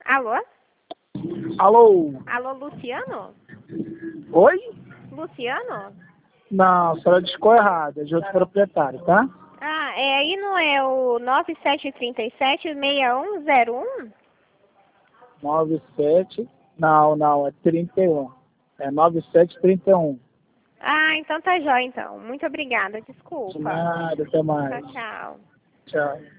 Alô? Alô? Alô, Luciano? Oi? Luciano? Não, a senhora discou errado, é de outro proprietário, tá? Ah, aí não é o 9737-6101? 97. Não, é 31. É 9731. Ah, então tá jóia, então. Muito obrigada, De desculpa. nada, até mais. Tchau, tchau. Tchau.